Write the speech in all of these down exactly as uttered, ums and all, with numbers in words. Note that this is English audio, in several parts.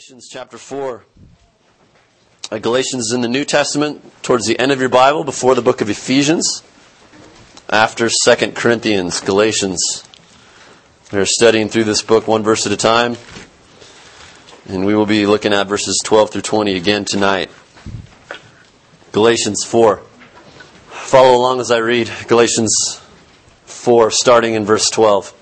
Galatians chapter four. Uh, Galatians is in the New Testament, towards the end of your Bible, before the book of Ephesians, after Second Corinthians. Galatians. We are studying through this book one verse at a time, and we will be looking at verses twelve through twenty again tonight. Galatians four. Follow along as I read Galatians four, starting in verse twelve.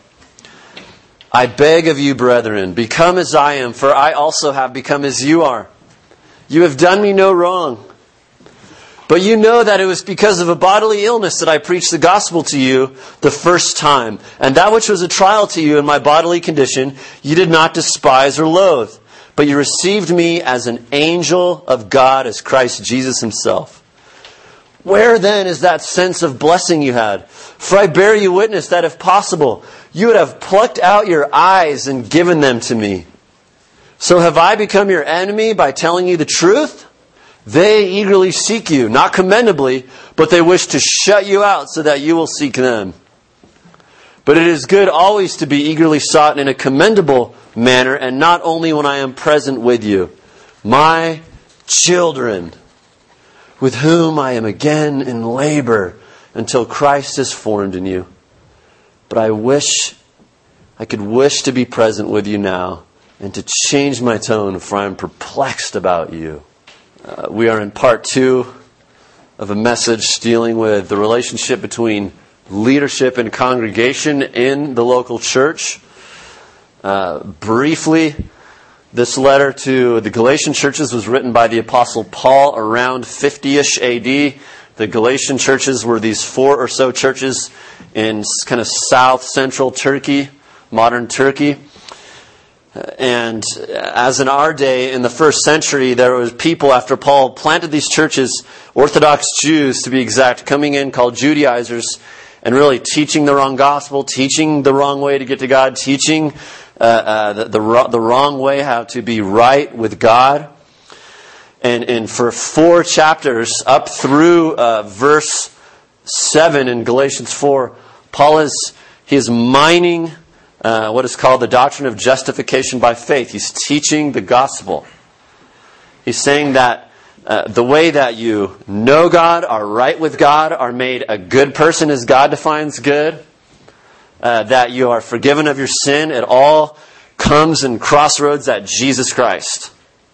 I beg of you, brethren, become as I am, for I also have become as you are. You have done me no wrong. But you know that it was because of a bodily illness that I preached the gospel to you the first time. And that which was a trial to you in my bodily condition, you did not despise or loathe. But you received me as an angel of God, as Christ Jesus himself. Where then is that sense of blessing you had? For I bear you witness that if possible, you would have plucked out your eyes and given them to me. So have I become your enemy by telling you the truth? They eagerly seek you, not commendably, but they wish to shut you out so that you will seek them. But it is good always to be eagerly sought in a commendable manner, and not only when I am present with you. My children, with whom I am again in labor until Christ is formed in you. But I wish, I could wish to be present with you now and to change my tone, for I am perplexed about you. Uh, we are in part two of a message dealing with the relationship between leadership and congregation in the local church. Uh, briefly, this letter to the Galatian churches was written by the Apostle Paul around fifty-ish A D. The Galatian churches were these four or so churches in kind of south-central Turkey, modern Turkey. And as in our day, in the first century, there was people, after Paul planted these churches, Orthodox Jews to be exact, coming in called Judaizers, and really teaching the wrong gospel, teaching the wrong way to get to God, teaching uh, uh, the, the, the wrong way how to be right with God. And, and for four chapters, up through uh, verse seven in Galatians four, Paul is he is mining uh, what is called the doctrine of justification by faith. He's teaching the gospel. He's saying that uh, the way that you know God, are right with God, are made a good person as God defines good, uh, that you are forgiven of your sin, it all comes in crossroads at Jesus Christ.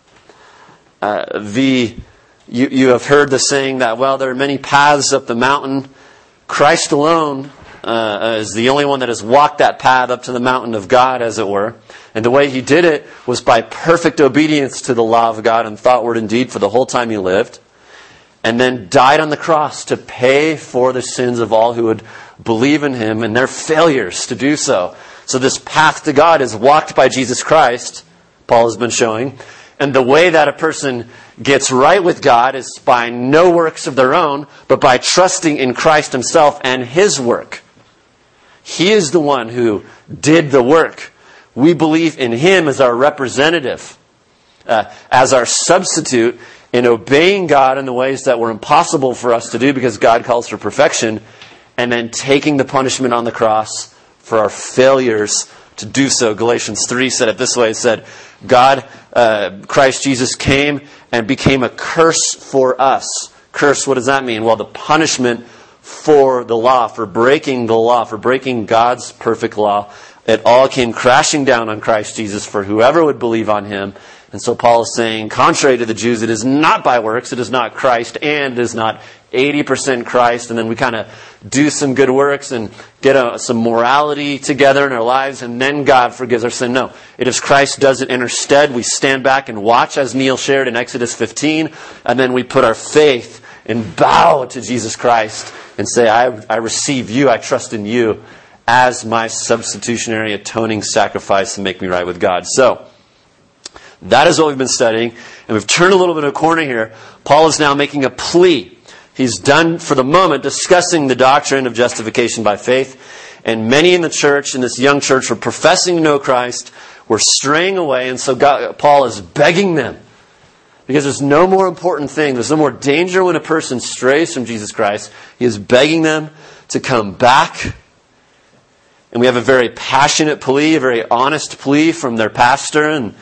Uh, the you, you have heard the saying that, well, there are many paths up the mountain. Christ alone uh, is the only one that has walked that path up to the mountain of God, as it were. And the way he did it was by perfect obedience to the law of God in thought, word, and deed for the whole time he lived. And then died on the cross to pay for the sins of all who would believe in him and their failures to do so. So this path to God is walked by Jesus Christ, Paul has been showing. And the way that a person gets right with God is by no works of their own, but by trusting in Christ himself and his work. He is the one who did the work. We believe in him as our representative, uh, as our substitute in obeying God in the ways that were impossible for us to do because God calls for perfection, and then taking the punishment on the cross for our failures to do so. Galatians three said it this way. It said, God, uh, Christ Jesus came and became a curse for us. Curse, what does that mean? Well, the punishment for the law, for breaking the law, for breaking God's perfect law. It all came crashing down on Christ Jesus for whoever would believe on him. And so Paul is saying, contrary to the Jews, it is not by works, it is not Christ, and it is not eighty percent Christ, and then we kind of do some good works and get a, some morality together in our lives, and then God forgives our sin. No, it is Christ does it in our stead. We stand back and watch, as Neil shared in Exodus fifteen, and then we put our faith and bow to Jesus Christ and say, I, I receive you, I trust in you as my substitutionary atoning sacrifice to make me right with God. So, that is what we've been studying, and we've turned a little bit of a corner here. Paul is now making a plea. He's done, for the moment, discussing the doctrine of justification by faith. And many in the church, in this young church, were professing to know Christ, were straying away. And so God, Paul is begging them. Because there's no more important thing, there's no more danger when a person strays from Jesus Christ. He is begging them to come back. And we have a very passionate plea, a very honest plea from their pastor. And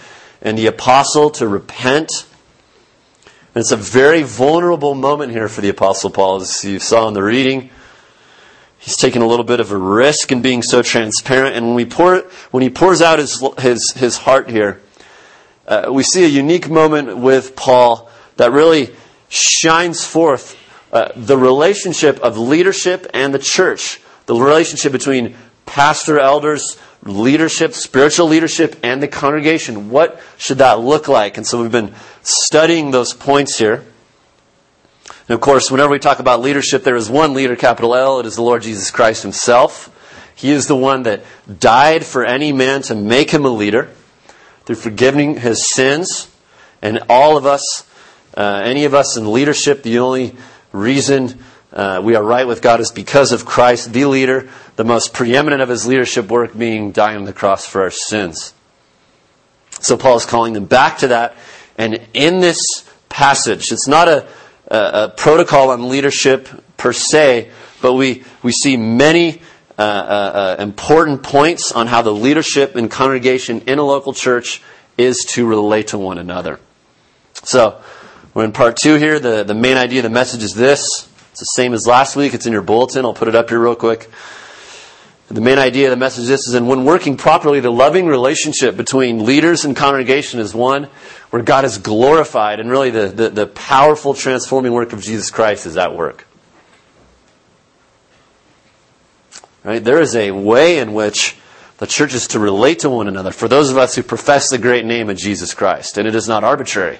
and the apostle to repent. And it's a very vulnerable moment here for the Apostle Paul, as you saw in the reading. He's taking a little bit of a risk in being so transparent. And when we pour, when he pours out his his, his heart here, uh, we see a unique moment with Paul that really shines forth uh, the relationship of leadership and the church. The relationship between pastor, elders, leadership, spiritual leadership, and the congregation. What should that look like? And so we've been studying those points here. And of course, whenever we talk about leadership, there is one leader, capital L. It is the Lord Jesus Christ himself. He is the one that died for any man to make him a leader through forgiving his sins. And all of us, uh, any of us in leadership, the only reason uh, we are right with God is because of Christ, the leader, the most preeminent of his leadership work being dying on the cross for our sins. So Paul is calling them back to that. And in this passage, it's not a, a, a protocol on leadership per se, but we, we see many uh, uh, uh, important points on how the leadership and congregation in a local church is to relate to one another. So we're in part two here. The, the main idea of the message is this. It's the same as last week. It's in your bulletin. I'll put it up here real quick. The main idea of the message is this, is that when working properly, the loving relationship between leaders and congregation is one where God is glorified, and really the, the, the powerful transforming work of Jesus Christ is at work. Right? There is a way in which the church is to relate to one another for those of us who profess the great name of Jesus Christ, and it is not arbitrary.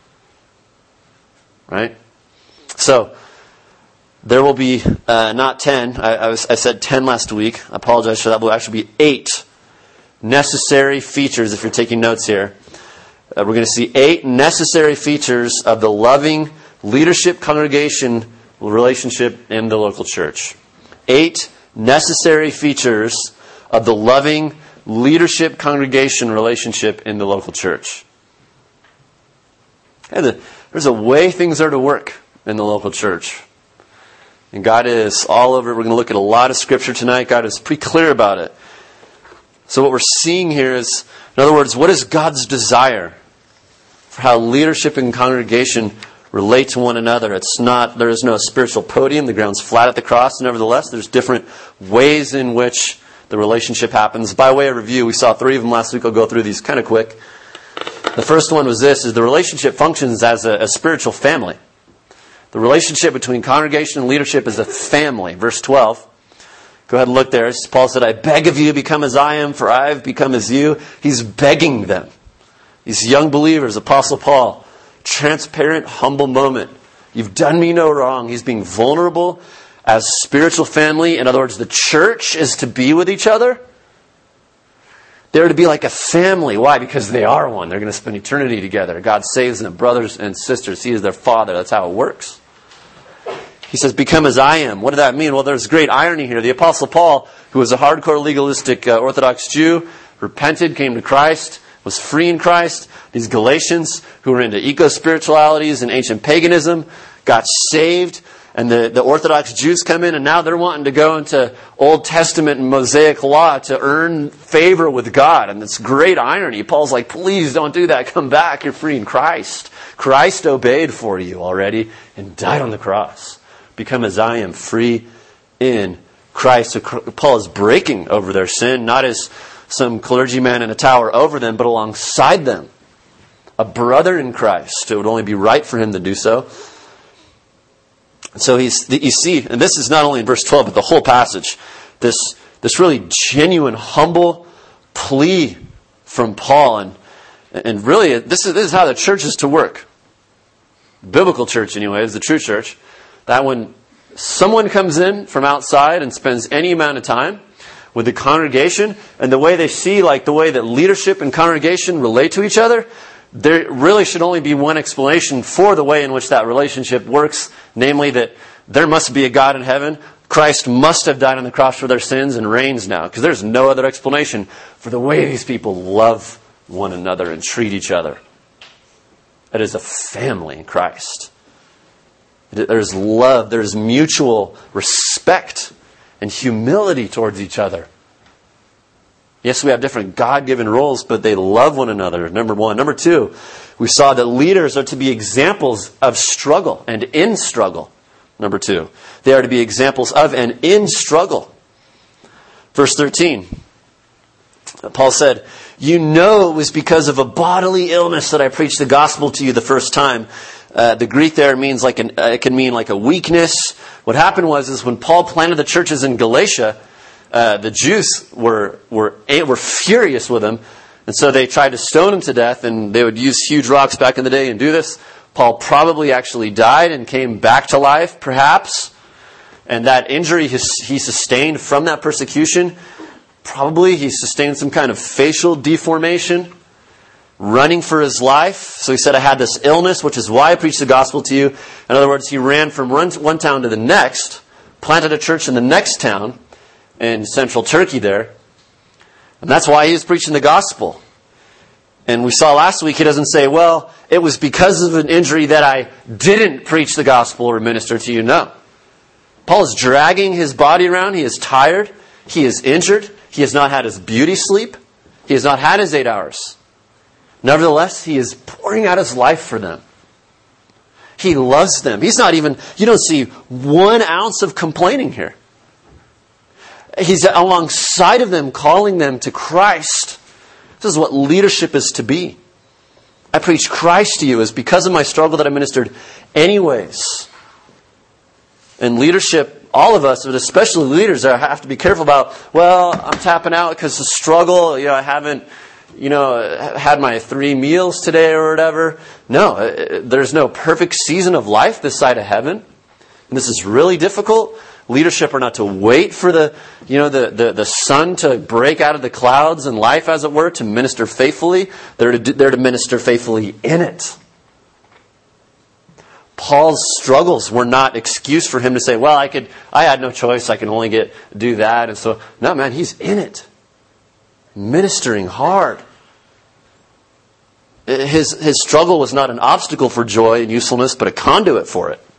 Right? So, there will be uh, not ten. I, I, was, I said ten last week. I apologize for that. But will actually be eight necessary features, if you're taking notes here. Uh, we're going to see eight necessary features of the loving leadership congregation relationship in the local church. Eight necessary features of the loving leadership congregation relationship in the local church. And the, there's a way things are to work in the local church. And God is all over it. We're going to look at a lot of Scripture tonight. God is pretty clear about it. So what we're seeing here is, in other words, what is God's desire for how leadership and congregation relate to one another? It's not, there is no spiritual podium. The ground's flat at the cross. Nevertheless, there's different ways in which the relationship happens. By way of review, we saw three of them last week. I'll go through these kind of quick. The first one was this, is the relationship functions as a, a spiritual family. The relationship between congregation and leadership is a family. Verse twelve. Go ahead and look there. Paul said, I beg of you, become as I am, for I have become as you. He's begging them. These young believers, Apostle Paul, transparent, humble moment. You've done me no wrong. He's being vulnerable as spiritual family. In other words, the church is to be with each other. They're to be like a family. Why? Because they are one. They're going to spend eternity together. God saves them, brothers and sisters. He is their father. That's how it works. He says, become as I am. What did that mean? Well, there's great irony here. The Apostle Paul, who was a hardcore legalistic uh, Orthodox Jew, repented, came to Christ, was free in Christ. These Galatians, who were into eco-spiritualities and ancient paganism, got saved. And the, the Orthodox Jews come in, and now they're wanting to go into Old Testament and Mosaic law to earn favor with God. And it's great irony. Paul's like, please don't do that. Come back. You're free in Christ. Christ obeyed for you already and died on the cross. Become as I am, free in Christ. So Paul is breaking over their sin, not as some clergyman in a tower over them, but alongside them. A brother in Christ. It would only be right for him to do so. So he's, you see, and this is not only in verse twelve, but the whole passage, this this really genuine, humble plea from Paul. And and really, this is, this is how the church is to work. Biblical church, anyway, is the true church. That when someone comes in from outside and spends any amount of time with the congregation, and the way they see, like the way that leadership and congregation relate to each other, there really should only be one explanation for the way in which that relationship works, namely that there must be a God in heaven. Christ must have died on the cross for their sins and reigns now, because there's no other explanation for the way these people love one another and treat each other. It is a family in Christ. There's love, there's mutual respect and humility towards each other. Yes, we have different God-given roles, but they love one another, number one. Number two, we saw that leaders are to be examples of struggle and in struggle. Number two, they are to be examples of and in struggle. Verse thirteen, Paul said, you know it was because of a bodily illness that I preached the gospel to you the first time. Uh, the Greek there means like an, uh, it can mean like a weakness. What happened was is when Paul planted the churches in Galatia, uh, the Jews were were were furious with him, and so they tried to stone him to death. And they would use huge rocks back in the day and do this. Paul probably actually died and came back to life, perhaps. And that injury he sustained from that persecution, probably he sustained some kind of facial deformation, running for his life. So he said, I had this illness, which is why I preached the gospel to you. In other words, he ran from one town to the next, planted a church in the next town in central Turkey there. And that's why he was preaching the gospel. And we saw last week, he doesn't say, well, it was because of an injury that I didn't preach the gospel or minister to you. No. Paul is dragging his body around. He is tired. He is injured. He has not had his beauty sleep. He has not had his eight hours. Nevertheless, he is pouring out his life for them. He loves them. He's not even, you don't see one ounce of complaining here. He's alongside of them, calling them to Christ. This is what leadership is to be. I preach Christ to you is because of my struggle that I ministered anyways. And leadership, all of us, but especially leaders, have to be careful about, well, I'm tapping out because of struggle. You know, I haven't, you know, had my three meals today or whatever. No, there's no perfect season of life this side of heaven. And this is really difficult. Leadership are not to wait for the, you know, the, the, the sun to break out of the clouds in life, as it were, to minister faithfully. They're to, they're to minister faithfully in it. Paul's struggles were not excuse for him to say, well, I could, I had no choice. I can only get, do that. And so, no, man, he's in it. Ministering hard. His, his struggle was not an obstacle for joy and usefulness, but a conduit for it.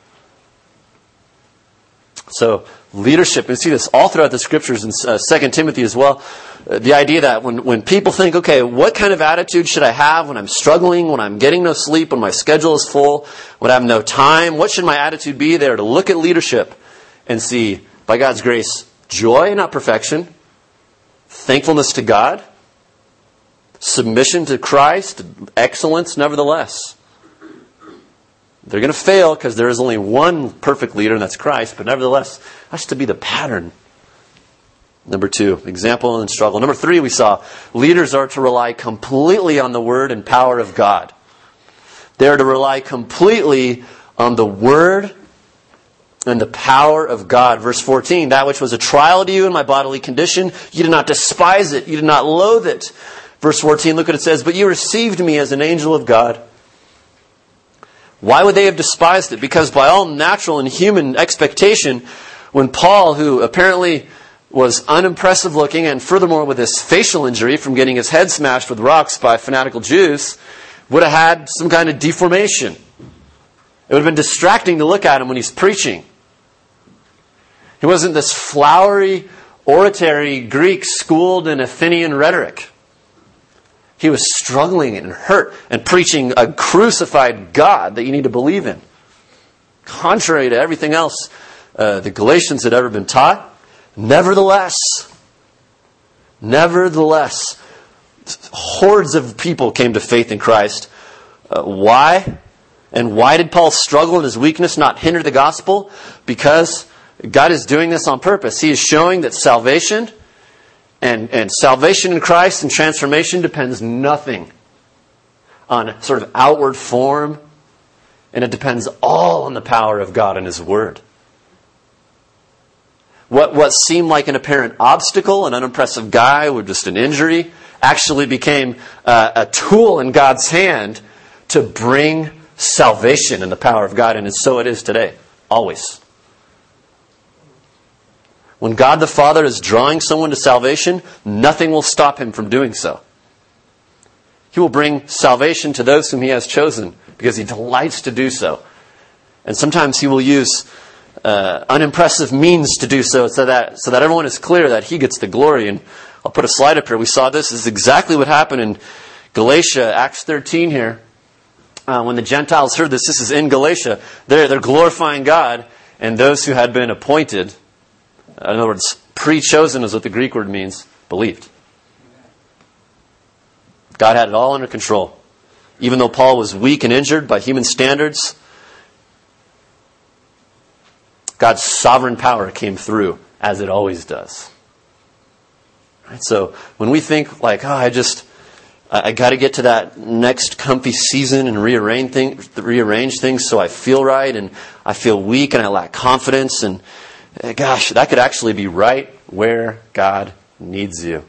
So leadership, we see this all throughout the scriptures in uh, Second Timothy as well. Uh, the idea that when, when people think, okay, what kind of attitude should I have when I'm struggling, when I'm getting no sleep, when my schedule is full, when I have no time, what should my attitude be? There to look at leadership and see, by God's grace, joy, not perfection, thankfulness to God, submission to Christ, excellence nevertheless. They're going to fail because there is only one perfect leader, and that's Christ. But nevertheless, that's to be the pattern. Number two, example and struggle. Number three, we saw leaders are to rely completely on the word and power of God. They are to rely completely on the word and the power of God. Verse fourteen, that which was a trial to you in my bodily condition, you did not despise it, you did not loathe it. Verse fourteen, look what it says, but you received me as an angel of God. Why would they have despised it? Because by all natural and human expectation, when Paul, who apparently was unimpressive looking, and furthermore with his facial injury from getting his head smashed with rocks by fanatical Jews, would have had some kind of deformation. It would have been distracting to look at him when he's preaching. He wasn't this flowery, oratory Greek schooled in Athenian rhetoric. He was struggling and hurt and preaching a crucified God that you need to believe in. Contrary to everything else uh, the Galatians had ever been taught. Nevertheless, nevertheless, hordes of people came to faith in Christ. Uh, why? And why did Paul struggle in his weakness not hinder the gospel? Because God is doing this on purpose. He is showing that salvation And, and salvation in Christ and transformation depends nothing on sort of outward form. And it depends all on the power of God and His Word. What, what seemed like an apparent obstacle, an unimpressive guy with just an injury, actually became uh, a tool in God's hand to bring salvation and the power of God. And so it is today. Always. When God the Father is drawing someone to salvation, nothing will stop Him from doing so. He will bring salvation to those whom He has chosen because He delights to do so. And sometimes He will use uh, unimpressive means to do so so that, so that everyone is clear that He gets the glory. And I'll put a slide up here. We saw this. This is exactly what happened in Galatia, Acts thirteen here. Uh, when the Gentiles heard this, this is in Galatia. They're, they're glorifying God, and those who had been appointed, in other words, pre-chosen is what the Greek word means, believed. God had it all under control. Even though Paul was weak and injured by human standards, God's sovereign power came through, as it always does. Right? So when we think like, oh, I just, I, I got to get to that next comfy season and rearrange things, rearrange things so I feel right and I feel weak and I lack confidence, and gosh, that could actually be right where God needs you.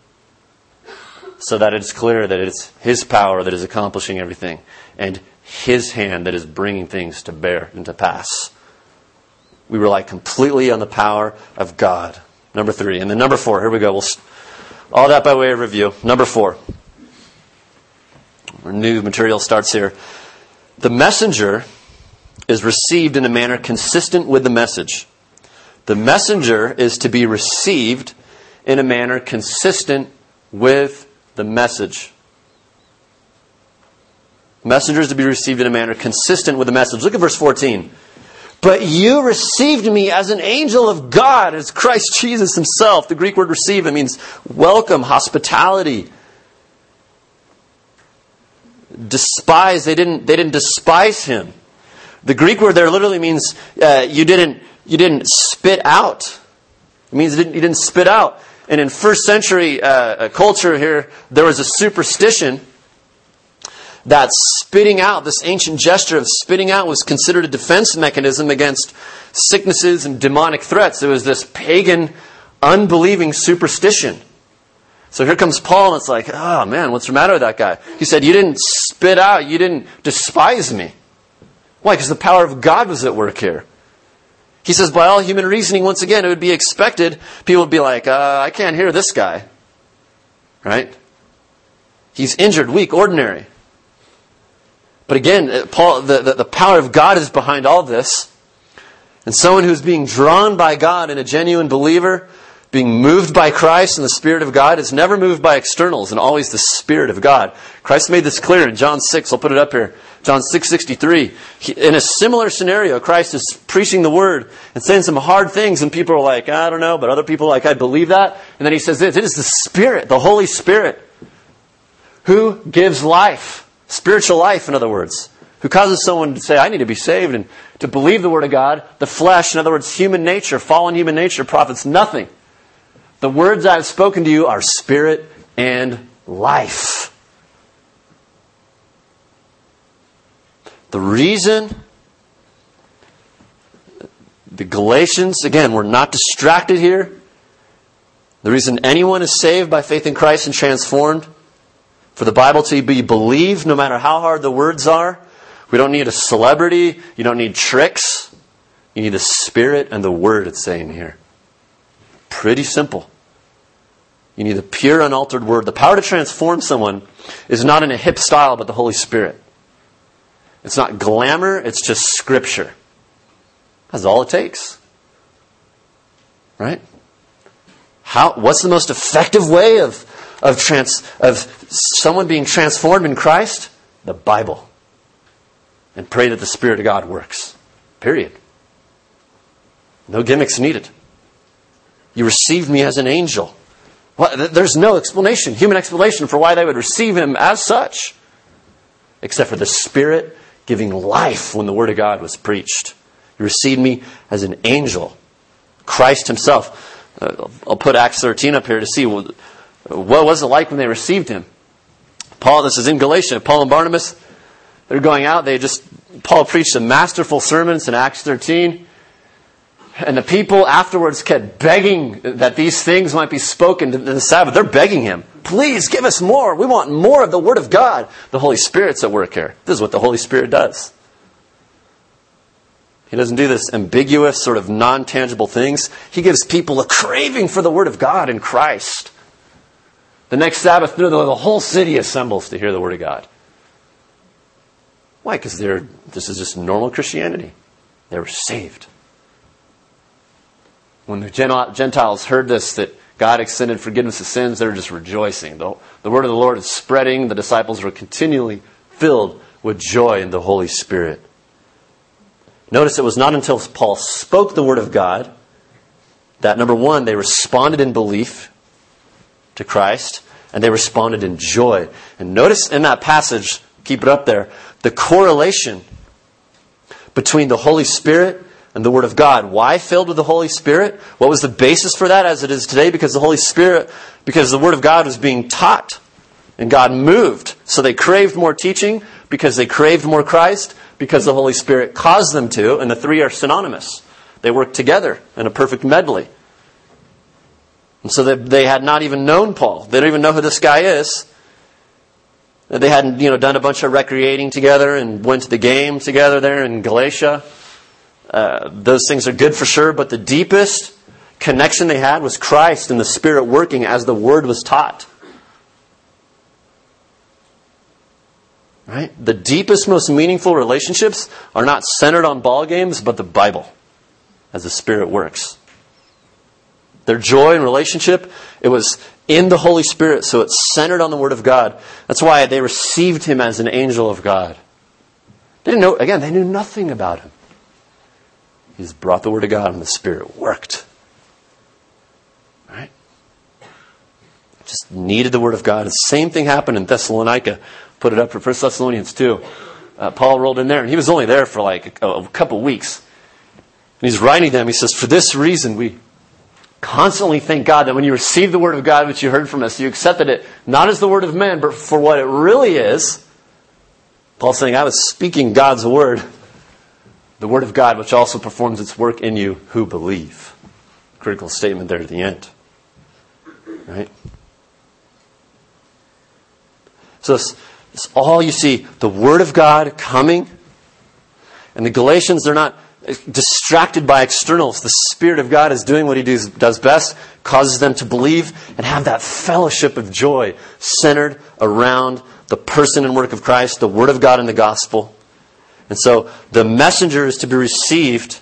So that it's clear that it's His power that is accomplishing everything, and His hand that is bringing things to bear and to pass. We rely completely on the power of God. Number three. And then number four, here we go. We'll, all that by way of review. Number four. Our new material starts here. The messenger is received in a manner consistent with the message. The messenger is to be received in a manner consistent with the message. Messengers to be received in a manner consistent with the message. Look at verse fourteen. But you received me as an angel of God, as Christ Jesus Himself. The Greek word receive, it means welcome, hospitality. Despise, they didn't, they didn't despise Him. The Greek word there literally means uh, you didn't you didn't spit out. It means you didn't, you didn't spit out. And in first century uh, culture here, there was a superstition that spitting out, this ancient gesture of spitting out, was considered a defense mechanism against sicknesses and demonic threats. It was this pagan, unbelieving superstition. So here comes Paul, and it's like, oh man, what's the matter with that guy? He said, you didn't spit out, you didn't despise me. Why? Because the power of God was at work here. He says, by all human reasoning, once again, it would be expected, people would be like, uh, I can't hear this guy. Right? He's injured, weak, ordinary. But again, Paul, the, the, the power of God is behind all this. And someone who's being drawn by God and a genuine believer, being moved by Christ and the Spirit of God, is never moved by externals and always the Spirit of God. Christ made this clear in John six. I'll put it up here. John six sixty-three. In a similar scenario, Christ is preaching the Word and saying some hard things, and people are like, I don't know, but other people are like, I believe that. And then He says this, it is the Spirit, the Holy Spirit, who gives life, spiritual life, in other words, who causes someone to say, I need to be saved, and to believe the Word of God. The flesh, in other words, human nature, fallen human nature, profits nothing. The words I have spoken to you are spirit and life. The reason the Galatians, again, we're not distracted here. The reason anyone is saved by faith in Christ and transformed, for the Bible to be believed no matter how hard the words are. We don't need a celebrity. You don't need tricks. You need the Spirit and the Word, it's saying here. Pretty simple. You need the pure, unaltered Word. The power to transform someone is not in a hip style, but the Holy Spirit. It's not glamour, it's just Scripture. That's all it takes. Right? How? What's the most effective way of, of, trans, of someone being transformed in Christ? The Bible. And pray that the Spirit of God works. Period. No gimmicks needed. You received me as an angel. Well, there's no explanation, human explanation, for why they would receive Him as such, except for the Spirit giving life when the Word of God was preached. You received me as an angel. Christ Himself. Uh, I'll put Acts thirteen up here to see what, what was it like when they received Him. Paul, this is in Galatia. Paul and Barnabas, they're going out. They just Paul preached a masterful sermon in Acts thirteen. And the people afterwards kept begging that these things might be spoken to the Sabbath. They're begging him, please give us more. We want more of the Word of God. The Holy Spirit's at work here. This is what the Holy Spirit does. He doesn't do this ambiguous, sort of non-tangible things. He gives people a craving for the Word of God in Christ. The next Sabbath, the whole city assembles to hear the Word of God. Why? Because they're this is just normal Christianity. They were saved. When the Gentiles heard this, that God extended forgiveness of sins. They were just rejoicing. The, the word of the Lord is spreading. The disciples were continually filled with joy in the Holy Spirit. Notice it was not until Paul spoke the word of God that, number one, they responded in belief to Christ, and they responded in joy. And notice in that passage, keep it up there, the correlation between the Holy Spirit and the Word of God. Why filled with the Holy Spirit? What was the basis for that as it is today? Because the Holy Spirit, because the Word of God was being taught and God moved. So they craved more teaching because they craved more Christ, because the Holy Spirit caused them to, and the three are synonymous. They work together in a perfect medley. And so they, they had not even known Paul. They don't even know who this guy is. They hadn't, you know, done a bunch of recreating together and went to the game together there in Galatia. Uh, those things are good for sure, but the deepest connection they had was Christ and the Spirit working as the Word was taught. Right? The deepest, most meaningful relationships are not centered on ball games, but the Bible as the Spirit works. Their joy and relationship, it was in the Holy Spirit, so it's centered on the Word of God. That's why they received Him as an angel of God. They didn't know, again, they knew nothing about Him. He's brought the Word of God and the Spirit worked. Right? Just needed the Word of God. The same thing happened in Thessalonica. Put it up for First Thessalonians two. Uh, Paul rolled in there, and he was only there for like a, a couple of weeks. And he's writing them. He says, for this reason we constantly thank God that when you received the Word of God which you heard from us, you accepted it not as the word of man, but for what it really is. Paul's saying, I was speaking God's Word, the Word of God, which also performs its work in you who believe. Critical statement there at the end. Right? So it's, it's all you see, the Word of God coming. And the Galatians, they're not distracted by externals. The Spirit of God is doing what He does, does best, causes them to believe and have that fellowship of joy centered around the person and work of Christ, the Word of God and the gospel. And so the messenger is to be received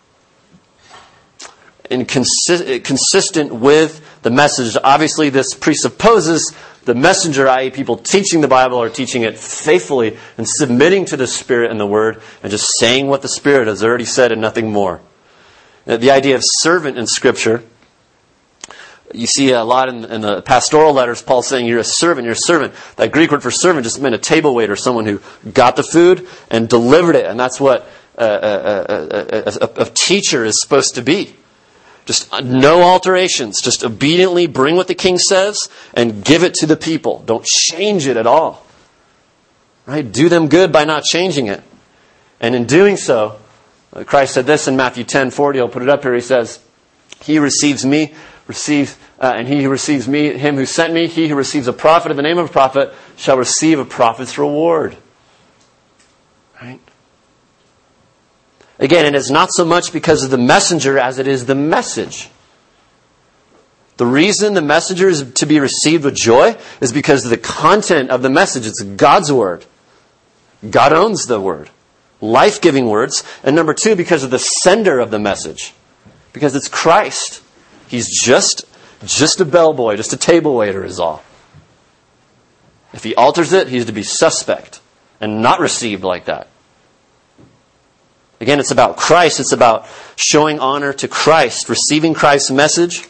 in consi- consistent with the message. Obviously, this presupposes the messenger, that is people teaching the Bible, are teaching it faithfully and submitting to the Spirit and the Word and just saying what the Spirit has already said and nothing more. The idea of servant in Scripture, you see a lot in, in the pastoral letters, Paul saying you're a servant, you're a servant. That Greek word for servant just meant a table waiter, someone who got the food and delivered it. And that's what a, a, a, a, a teacher is supposed to be. Just no alterations. Just obediently bring what the king says and give it to the people. Don't change it at all. Right? Do them good by not changing it. And in doing so, Christ said this in Matthew ten forty. I'll put it up here. He says, He receives me, receives, uh, and he who receives me, him who sent me, he who receives a prophet in the name of a prophet shall receive a prophet's reward. Right? Again, it is not so much because of the messenger as it is the message. The reason the messenger is to be received with joy is because of the content of the message. It's God's Word. God owns the Word. Life-giving words. And number two, because of the sender of the message. Because it's Christ. He's just, just a bellboy, just a table waiter is all. If he alters it, he's to be suspect and not received like that. Again, it's about Christ. It's about showing honor to Christ, receiving Christ's message,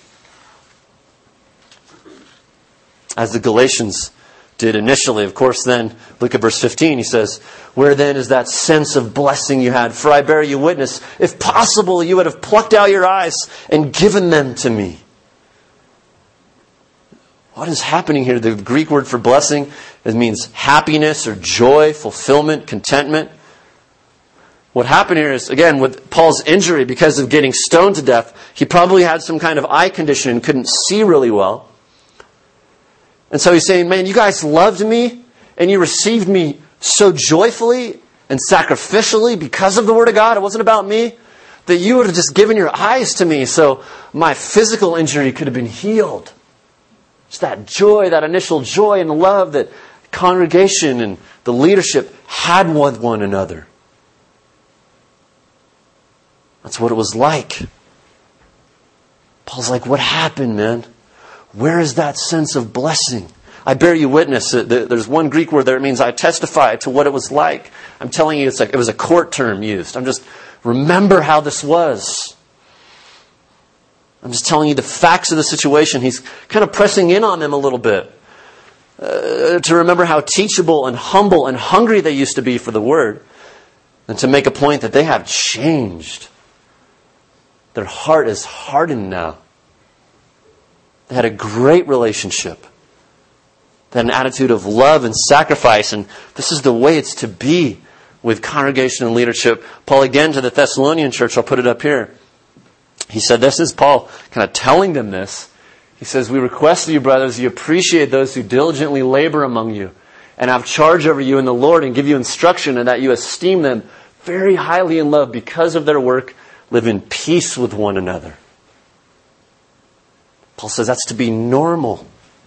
as the Galatians did initially. Of course, then, look at verse fifteen. He says, where then is that sense of blessing you had? For I bear you witness, if possible, you would have plucked out your eyes and given them to me. What is happening here? The Greek word for blessing, it means happiness or joy, fulfillment, contentment. What happened here is, again, with Paul's injury, because of getting stoned to death, he probably had some kind of eye condition and couldn't see really well. And so he's saying, man, you guys loved me and you received me so joyfully and sacrificially because of the Word of God. It wasn't about me. That you would have just given your eyes to me so my physical injury could have been healed. Just that joy, that initial joy and love that the congregation and the leadership had with one another. That's what it was like. Paul's like, what happened, man? Where is that sense of blessing? I bear you witness. There's one Greek word there. It means I testify to what it was like. I'm telling you, it's like it was a court term used. I'm just, remember how this was. I'm just telling you the facts of the situation. He's kind of pressing in on them a little bit. Uh, to remember how teachable and humble and hungry they used to be for the Word. And to make a point that they have changed. Their heart is hardened now. They had a great relationship. They had an attitude of love and sacrifice. And this is the way it's to be with congregation and leadership. Paul again to the Thessalonian church, I'll put it up here. He said, this is Paul kind of telling them this. He says, we request of you, brothers, you appreciate those who diligently labor among you and have charge over you in the Lord and give you instruction, and that you esteem them very highly in love because of their work. Live in peace with one another. Paul says that's to be normal.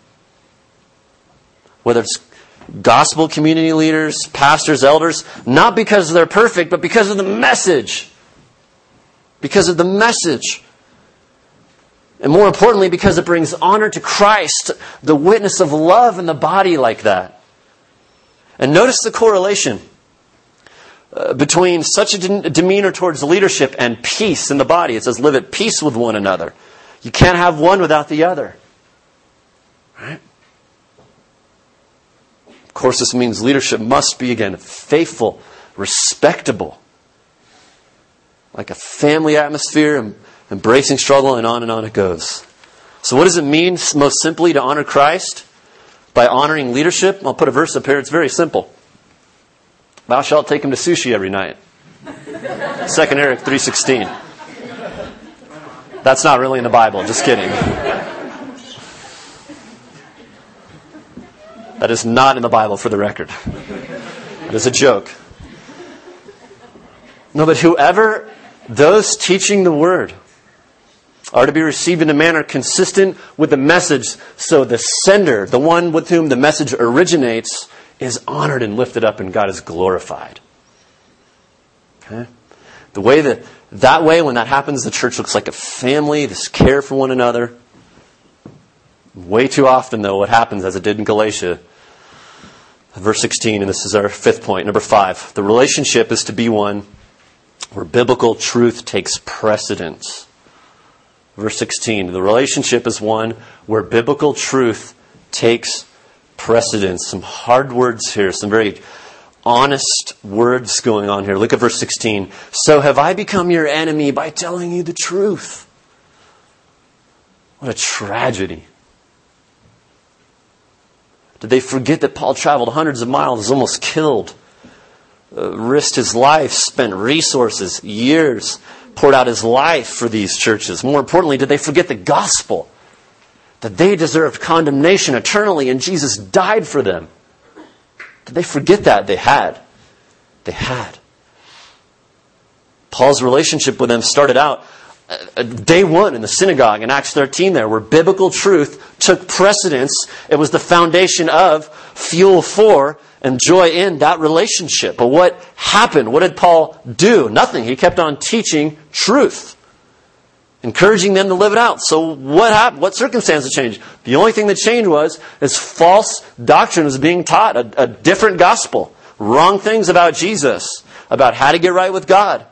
Whether it's gospel community leaders, pastors, elders, not because they're perfect, but because of the message. Because of the message. And more importantly, because it brings honor to Christ, the witness of love in the body like that. And notice the correlation uh, between such a de- demeanor towards leadership and peace in the body. It says, live at peace with one another. You can't have one without the other. Right? Of course, this means leadership must be, again, faithful, respectable. Like a family atmosphere, embracing struggle, and on and on it goes. So what does it mean, most simply, to honor Christ? By honoring leadership? I'll put a verse up here. It's very simple. Thou shalt take him to sushi every night. Second Eric three sixteen. That's not really in the Bible. Just kidding. That is not in the Bible, for the record. It is a joke. No, but whoever, those teaching the Word, are to be received in a manner consistent with the message, so the sender, the one with whom the message originates, is honored and lifted up, and God is glorified. Okay? The way that, that way, when that happens, the church looks like a family, this care for one another. Way too often, though, what happens, as it did in Galatia, verse sixteen, and this is our fifth point, number five. The relationship is to be one where biblical truth takes precedence. Verse sixteen, the relationship is one where biblical truth takes precedence. Some hard words here, some very honest words going on here. Look at verse sixteen. So have I become your enemy by telling you the truth? What a tragedy. Did they forget that Paul traveled hundreds of miles, was almost killed, uh, risked his life, spent resources, years, poured out his life for these churches? More importantly, did they forget the gospel? That they deserved condemnation eternally and Jesus died for them. Did they forget that? They had. They had. Paul's relationship with them started out uh, day one in the synagogue in Acts thirteen there, where biblical truth took precedence. It was the foundation of, fuel for, and joy in that relationship. But what happened? What did Paul do? Nothing. He kept on teaching truth, encouraging them to live it out. So what happened? What circumstances changed? The only thing that changed was is false doctrine was being taught, a, a different gospel, wrong things about Jesus, about how to get right with God.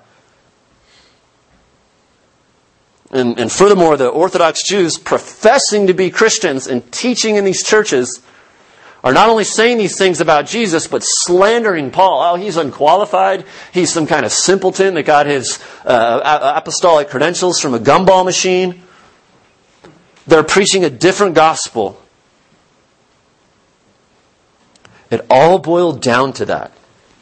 And, and furthermore, the Orthodox Jews professing to be Christians and teaching in these churches are not only saying these things about Jesus, but slandering Paul. Oh, he's unqualified. He's some kind of simpleton that got his uh, apostolic credentials from a gumball machine. They're preaching a different gospel. It all boiled down to that.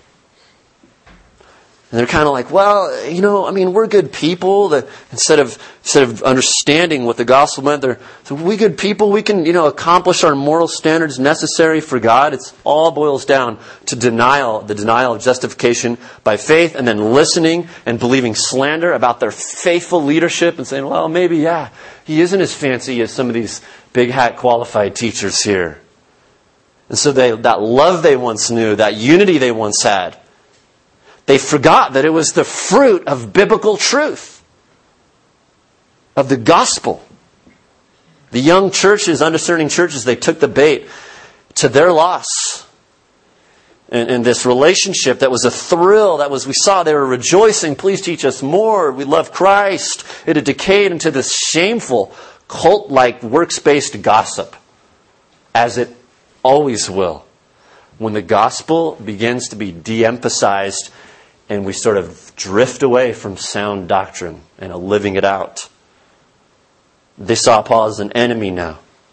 And they're kind of like, well, you know, I mean, we're good people. That instead of instead of understanding what the gospel meant, they're so we good people. We can, you know, accomplish our moral standards necessary for God. It's all boils down to denial, the denial of justification by faith, and then listening and believing slander about their faithful leadership and saying, well, maybe yeah, he isn't as fancy as some of these big hat qualified teachers here. And so they that love they once knew, that unity they once had, they forgot that it was the fruit of biblical truth, of the gospel. The young churches, undiscerning churches, they took the bait to their loss. And, and this relationship that was a thrill, that was, we saw they were rejoicing, please teach us more, we love Christ. It had decayed into this shameful, cult-like, works-based gossip, as it always will, when the gospel begins to be de-emphasized and we sort of drift away from sound doctrine and living it out. They saw Paul as an enemy now.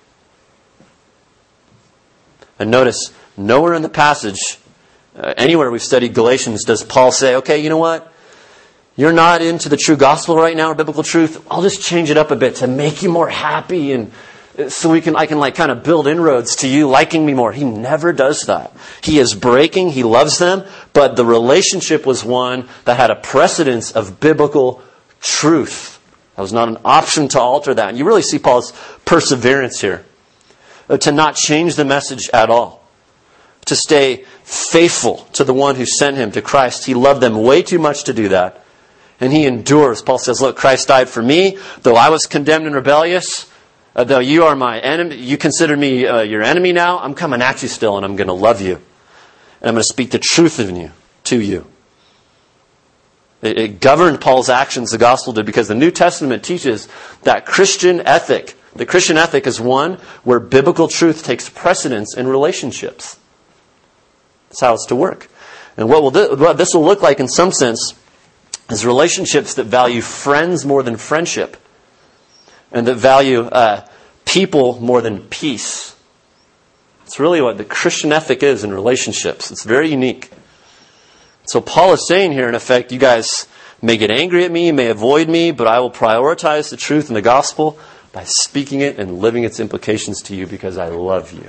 And notice, nowhere in the passage, uh, anywhere we've studied Galatians, does Paul say, okay, you know what? You're not into the true gospel right now, or biblical truth. I'll just change it up a bit to make you more happy, and so we can, I can like kind of build inroads to you liking me more. He never does that. He is breaking. He loves them, but the relationship was one that had a precedence of biblical truth. That was not an option to alter that. And you really see Paul's perseverance here. To not change the message at all. To stay faithful to the one who sent him, to Christ. He loved them way too much to do that. And he endures. Paul says, look, Christ died for me. Though I was condemned and rebellious, uh, though you are my enemy, you consider me uh, your enemy now, I'm coming at you still, and I'm going to love you. And I'm going to speak the truth in you, to you. It, it governed Paul's actions, the gospel did, because the New Testament teaches that Christian ethic, the Christian ethic is one where biblical truth takes precedence in relationships. That's how it's to work. And what will th- what this will look like in some sense is relationships that value friends more than friendship, and that value uh, people more than peace. It's really what the Christian ethic is in relationships. It's very unique. So Paul is saying here, in effect, you guys may get angry at me, you may avoid me, but I will prioritize the truth and the gospel by speaking it and living its implications to you because I love you.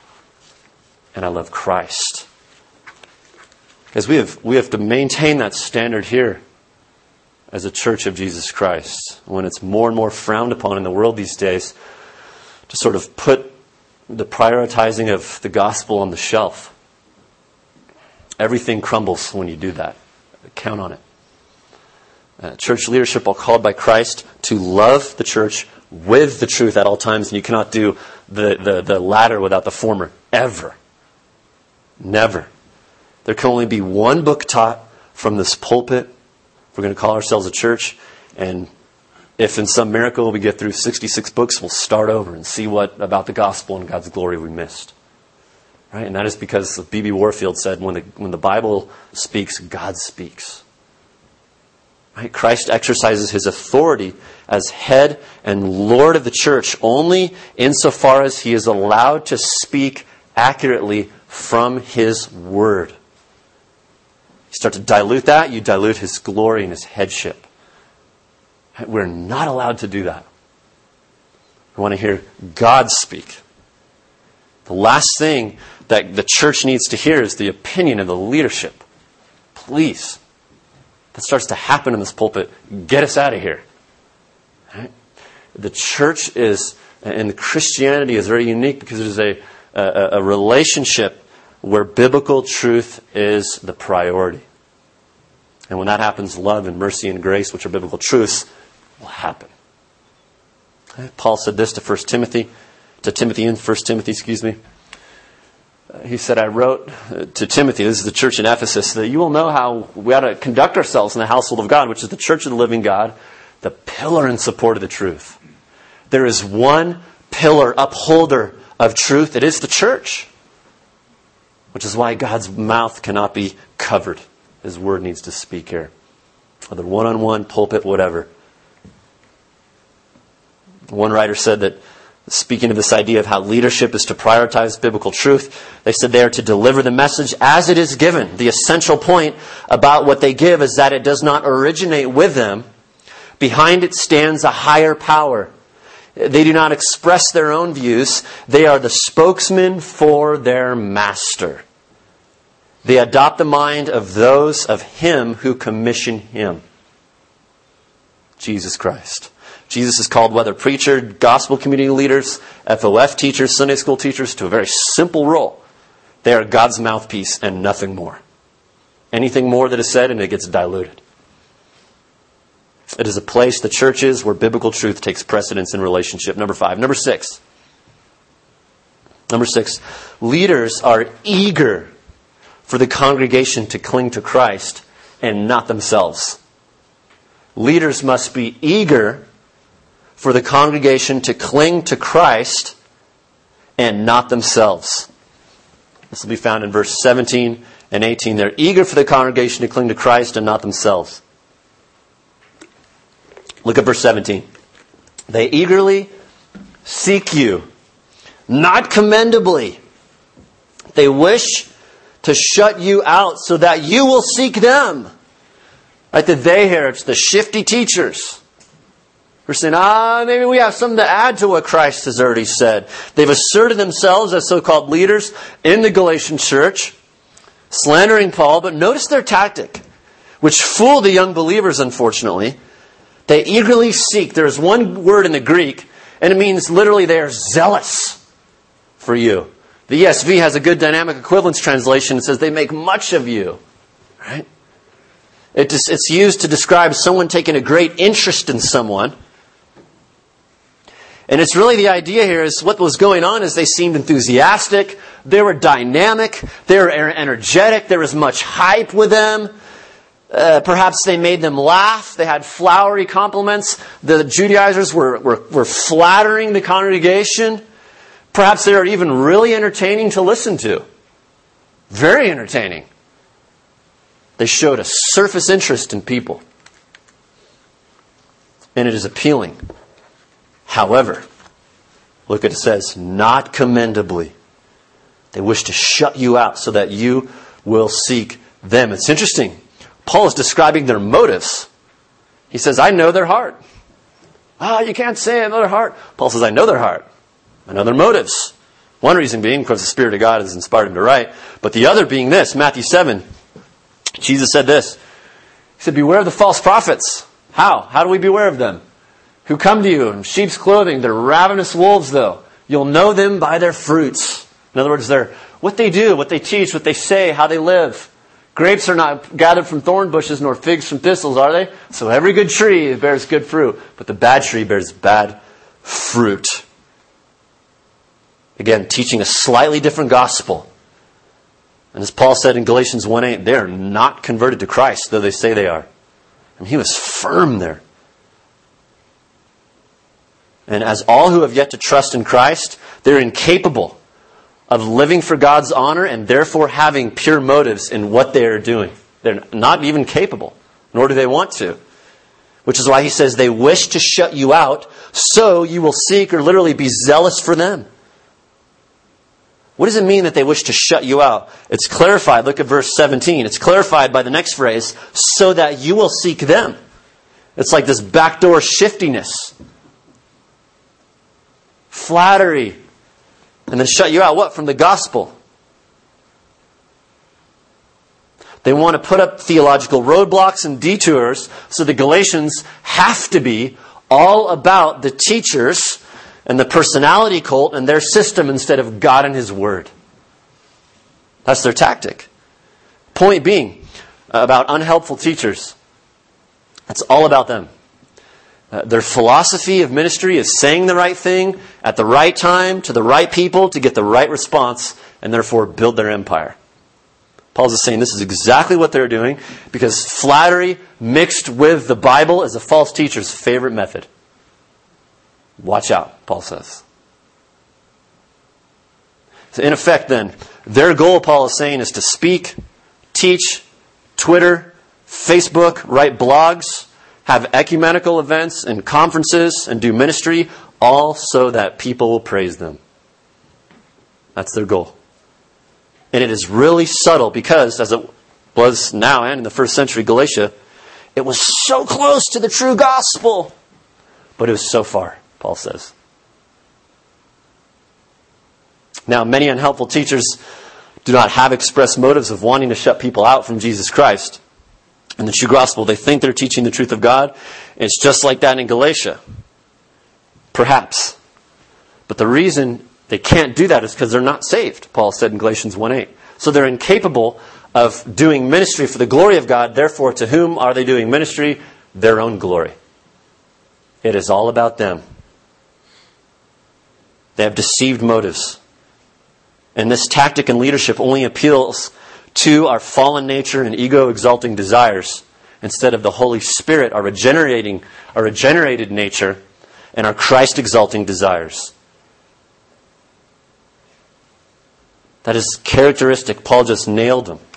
And I love Christ. Because we have, we have to maintain that standard here as a church of Jesus Christ. When it's more and more frowned upon in the world these days to sort of put the prioritizing of the gospel on the shelf. Everything crumbles when you do that. Count on it. Uh, church leadership are called by Christ to love the church with the truth at all times, and you cannot do the, the, the latter without the former. Ever. Never. There can only be one book taught from this pulpit. We're going to call ourselves a church, and if in some miracle we get through sixty-six books, we'll start over and see what about the gospel and God's glory we missed. Right? And that is because B B Warfield said, when the, when the Bible speaks, God speaks. Right? Christ exercises his authority as head and Lord of the church only insofar as he is allowed to speak accurately from his word. You start to dilute that, you dilute his glory and his headship. We're not allowed to do that. We want to hear God speak. The last thing that the church needs to hear is the opinion of the leadership. Please. That starts to happen in this pulpit. Get us out of here. Right? The church is, and Christianity is very unique because there's a, a, a relationship where biblical truth is the priority. And when that happens, love and mercy and grace, which are biblical truths, will happen. Right? Paul said this to First Timothy, to Timothy in First Timothy, excuse me. He said, I wrote to Timothy, this is the church in Ephesus, that you will know how we ought to conduct ourselves in the household of God, which is the church of the living God, the pillar and support of the truth. There is one pillar, upholder of truth. It is the church. Which is why God's mouth cannot be covered. His word needs to speak here. Whether one-on-one, pulpit, whatever. One writer said that, speaking of this idea of how leadership is to prioritize biblical truth, they said they are to deliver the message as it is given. The essential point about what they give is that it does not originate with them. Behind it stands a higher power. They do not express their own views. They are the spokesman for their master. They adopt the mind of those of him who commissioned him. Jesus Christ. Jesus is called, whether preacher, gospel community leaders, F O F teachers, Sunday school teachers, to a very simple role. They are God's mouthpiece and nothing more. Anything more that is said and it gets diluted. It is a place, the church is, where biblical truth takes precedence in relationship. Number five. Number six. Number six. Leaders are eager for the congregation to cling to Christ and not themselves. Leaders must be eager for the congregation to cling to Christ and not themselves. This will be found in verse seventeen and eighteen. They're eager for the congregation to cling to Christ and not themselves. Look at verse seventeen. They eagerly seek you, not commendably. They wish to shut you out so that you will seek them. Right, the they here, it's the shifty teachers. We're saying, ah, maybe we have something to add to what Christ has already said. They've asserted themselves as so-called leaders in the Galatian church, slandering Paul, but notice their tactic, which fooled the young believers, unfortunately. They eagerly seek. There's one word in the Greek, and it means literally they are zealous for you. The E S V has a good dynamic equivalence translation. It says they make much of you. Right? It just, it's used to describe someone taking a great interest in someone. And it's really the idea here is what was going on is they seemed enthusiastic. They were dynamic. They were energetic. There was much hype with them. Uh, perhaps they made them laugh. They had flowery compliments. The Judaizers were, were, were flattering the congregation. Perhaps they were even really entertaining to listen to. Very entertaining. They showed a surface interest in people. And it is appealing. However, look what it says, not commendably. They wish to shut you out so that you will seek them. It's interesting. Paul is describing their motives. He says, I know their heart. Ah, oh, you can't say I know their heart. Paul says, I know their heart. I know their motives. One reason being because the Spirit of God has inspired him to write. But the other being this, Matthew seven. Jesus said this. He said, beware of the false prophets. How? How do we beware of them? Who come to you in sheep's clothing. They're ravenous wolves, though. You'll know them by their fruits. In other words, they're what they do, what they teach, what they say, how they live. Grapes are not gathered from thorn bushes, nor figs from thistles, are they? So every good tree bears good fruit, but the bad tree bears bad fruit. Again, teaching a slightly different gospel. And as Paul said in Galatians one eight, they are not converted to Christ, though they say they are. I mean, he was firm there. And as all who have yet to trust in Christ, they're incapable of living for God's honor and therefore having pure motives in what they are doing. They're not even capable, nor do they want to. Which is why he says they wish to shut you out so you will seek or literally be zealous for them. What does it mean that they wish to shut you out? It's clarified. Look at verse seventeen. It's clarified by the next phrase, so that you will seek them. It's like this backdoor shiftiness. Flattery. And then shut you out. What? From the gospel. They want to put up theological roadblocks and detours so the Galatians have to be all about the teachers and the personality cult and their system instead of God and His Word. That's their tactic. Point being, about unhelpful teachers. That's all about them. Uh, their philosophy of ministry is saying the right thing at the right time to the right people to get the right response and therefore build their empire. Paul's just saying this is exactly what they're doing because flattery mixed with the Bible is a false teacher's favorite method. Watch out, Paul says. So in effect then, their goal, Paul is saying, is to speak, teach, Twitter, Facebook, write blogs, have ecumenical events and conferences and do ministry, all so that people will praise them. That's their goal. And it is really subtle because, as it was now and in the first century Galatia, it was so close to the true gospel, but it was so far, Paul says. Now, many unhelpful teachers do not have express motives of wanting to shut people out from Jesus Christ. In the true gospel, they think they're teaching the truth of God. It's just like that in Galatia. Perhaps. But the reason they can't do that is because they're not saved, Paul said in Galatians one eight. So they're incapable of doing ministry for the glory of God. Therefore, to whom are they doing ministry? Their own glory. It is all about them. They have deceived motives. And this tactic in leadership only appeals to our fallen nature and ego-exalting desires instead of the Holy Spirit, our regenerating, our regenerated nature, and our Christ-exalting desires. That is characteristic. Paul just nailed them.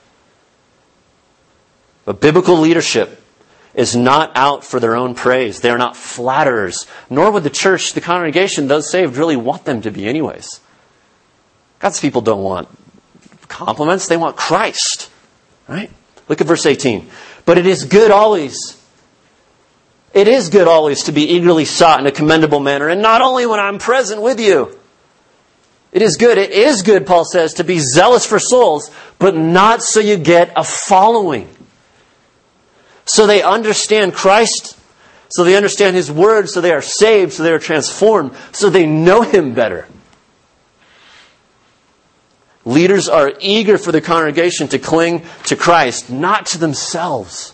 But biblical leadership is not out for their own praise. They are not flatterers. Nor would the church, the congregation, those saved, really want them to be anyways. God's people don't want compliments. They want Christ. Right? Look at verse eighteen. But it is good always. It is good always to be eagerly sought in a commendable manner. And not only when I'm present with you. It is good. It is good, Paul says, to be zealous for souls, but not so you get a following. So they understand Christ, so they understand His Word, so they are saved, so they are transformed, so they know Him better. Leaders are eager for the congregation to cling to Christ, not to themselves.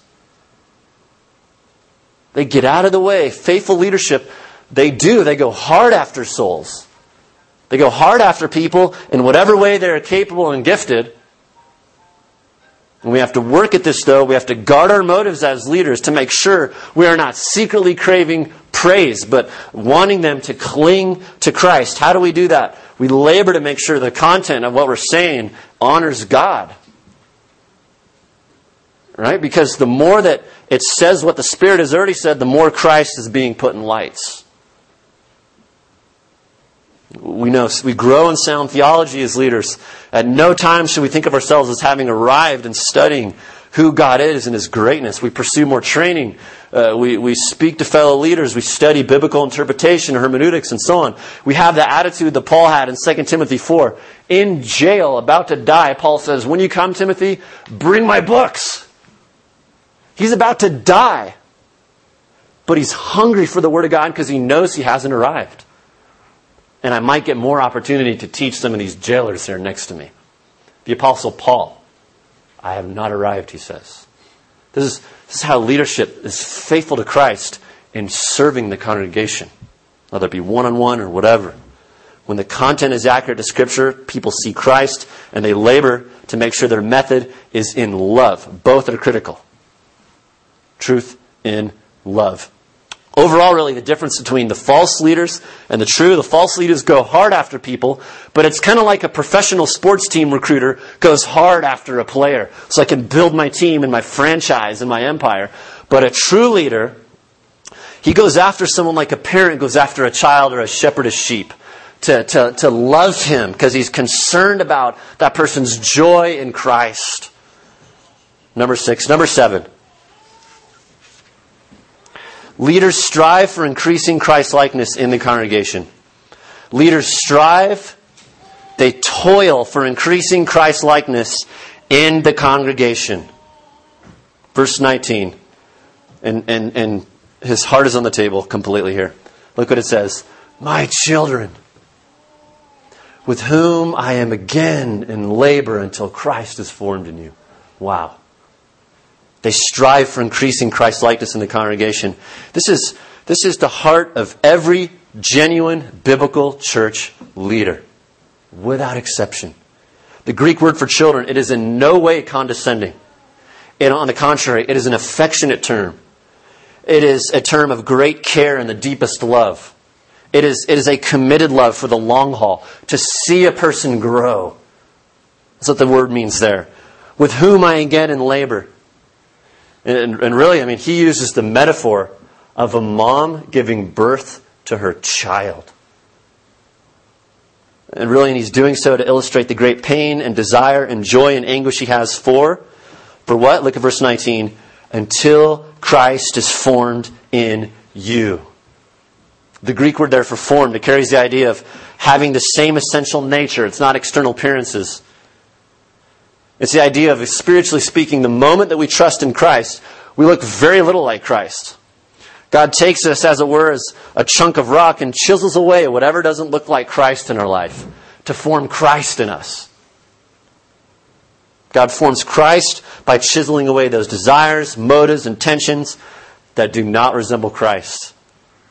They get out of the way. Faithful leadership, they do. They go hard after souls. They go hard after people in whatever way they're capable and gifted. And we have to work at this, though. We have to guard our motives as leaders to make sure we are not secretly craving praise, but wanting them to cling to Christ. How do we do that? We labor to make sure the content of what we're saying honors God. Right? Because the more that it says what the Spirit has already said, the more Christ is being put in lights. We know we grow in sound theology as leaders. At no time should we think of ourselves as having arrived in studying who God is and His greatness. We pursue more training. Uh, we, we speak to fellow leaders. We study biblical interpretation, hermeneutics, and so on. We have the attitude that Paul had in Second Timothy four. In jail, about to die, Paul says, when you come, Timothy, bring my books. He's about to die. But he's hungry for the Word of God because he knows he hasn't arrived. And I might get more opportunity to teach some of these jailers here next to me. The Apostle Paul, I have not arrived, he says. This is, this is how leadership is faithful to Christ in serving the congregation, whether it be one-on-one or whatever. When the content is accurate to Scripture, people see Christ and they labor to make sure their method is in love. Both are critical. Truth in love. Overall, really, the difference between the false leaders and the true, the false leaders go hard after people, but it's kind of like a professional sports team recruiter goes hard after a player, so I can build my team and my franchise and my empire. But a true leader, he goes after someone like a parent goes after a child or a shepherd of sheep, to, to, to love him because he's concerned about that person's joy in Christ. Number six. Number seven. Leaders strive for increasing Christ-likeness in the congregation. Leaders strive, they toil for increasing Christ-likeness in the congregation. Verse nineteen. And, and, and his heart is on the table completely here. Look what it says. My children, with whom I am again in labor until Christ is formed in you. Wow. They strive for increasing Christ-likeness in the congregation. This is, this is the heart of every genuine biblical church leader, without exception. The Greek word for children, it is in no way condescending. And on the contrary, it is an affectionate term. It is a term of great care and the deepest love. It is, it is a committed love for the long haul, to see a person grow. That's what the word means there. With whom I again in labor. And, and really, I mean, he uses the metaphor of a mom giving birth to her child. And really, and he's doing so to illustrate the great pain and desire and joy and anguish he has for, for what? Look at verse nineteen. Until Christ is formed in you. The Greek word there for formed, it carries the idea of having the same essential nature. It's not external appearances. It's the idea of, spiritually speaking, the moment that we trust in Christ, we look very little like Christ. God takes us, as it were, as a chunk of rock and chisels away whatever doesn't look like Christ in our life to form Christ in us. God forms Christ by chiseling away those desires, motives, intentions that do not resemble Christ.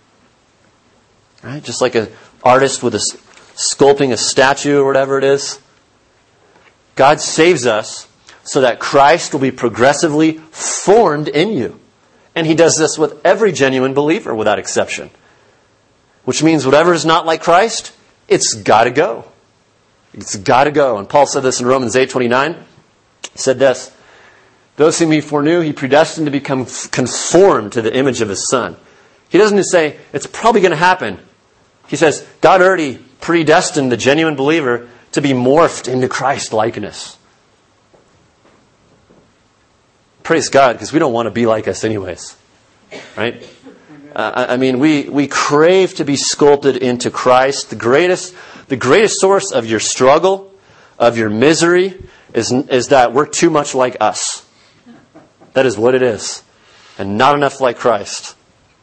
Right? Just like an artist with a sculpting a statue or whatever it is. God saves us so that Christ will be progressively formed in you. And He does this with every genuine believer without exception. Which means whatever is not like Christ, it's got to go. It's got to go. And Paul said this in Romans eight twenty-nine. He said this, those whom He foreknew, He predestined to become conformed to the image of His Son. He doesn't just say, it's probably going to happen. He says, God already predestined the genuine believer to be morphed into Christ likeness. Praise God, because we don't want to be like us anyways. Right? Uh, I mean, we, we crave to be sculpted into Christ. The greatest, the greatest source of your struggle, of your misery, is, is that we're too much like us. That is what it is. And not enough like Christ.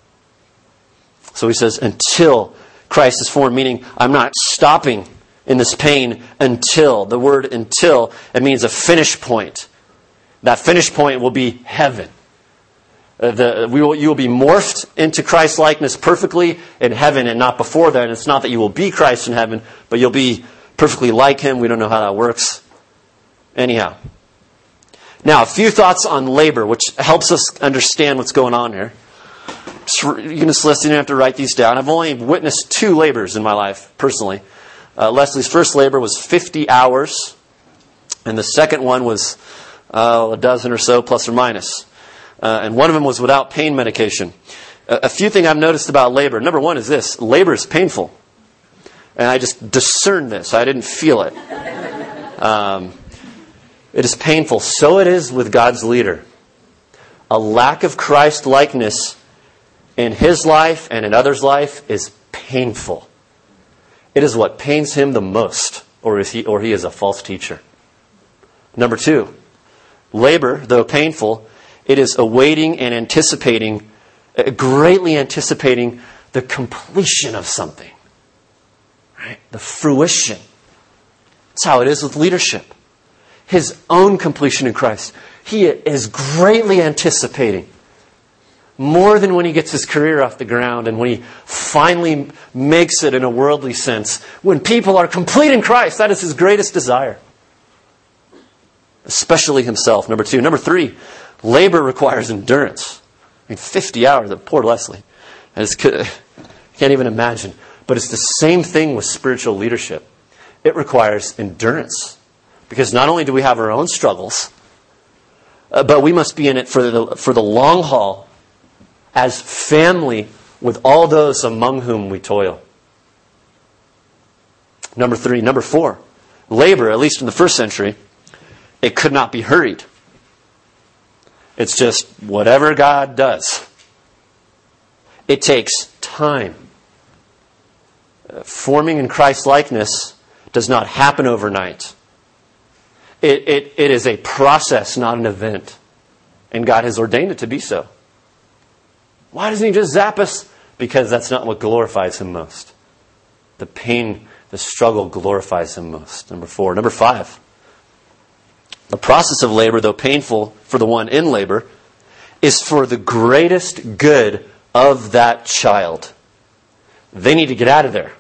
So he says, until Christ is formed, meaning I'm not stopping in this pain until. The word until, it means a finish point. That finish point will be heaven. Uh, the, we will, you will be morphed into Christ's likeness perfectly in heaven and not before that. And it's not that you will be Christ in heaven, but you'll be perfectly like Him. We don't know how that works. Anyhow. Now, a few thoughts on labor, which helps us understand what's going on here. You can just listen, you don't have to write these down. I've only witnessed two labors in my life, personally. Uh, Leslie's first labor was fifty hours. And the second one was uh, a dozen or so, plus or minus. Uh, and one of them was without pain medication. A, a few things I've noticed about labor. Number one is this. Labor is painful. And I just discerned this. I didn't feel it. Um, it is painful. So it is with God's leader. A lack of Christ likeness in his life and in others' life is painful. It is what pains him the most, or is he, or he is a false teacher. Number two, labor, though painful, it is awaiting and anticipating, uh, greatly anticipating the completion of something. Right? The fruition. That's how it is with leadership. His own completion in Christ. He is greatly anticipating. More than when he gets his career off the ground and when he finally makes it in a worldly sense. When people are complete in Christ, that is his greatest desire. Especially himself. Number two. Number three, labor requires endurance. I mean, fifty hours, poor Leslie. I just can't even imagine. But it's the same thing with spiritual leadership. It requires endurance. Because not only do we have our own struggles, uh, but we must be in it for the, for the long haul as family with all those among whom we toil. Number three. Number four. Labor, at least in the first century, it could not be hurried. It's just whatever God does. It takes time. Uh, forming in Christ's likeness does not happen overnight. It, it, it is a process, not an event. And God has ordained it to be so. Why doesn't He just zap us? Because that's not what glorifies Him most. The pain, the struggle glorifies Him most. Number four. Number five. The process of labor, though painful for the one in labor, is for the greatest good of that child. They need to get out of there.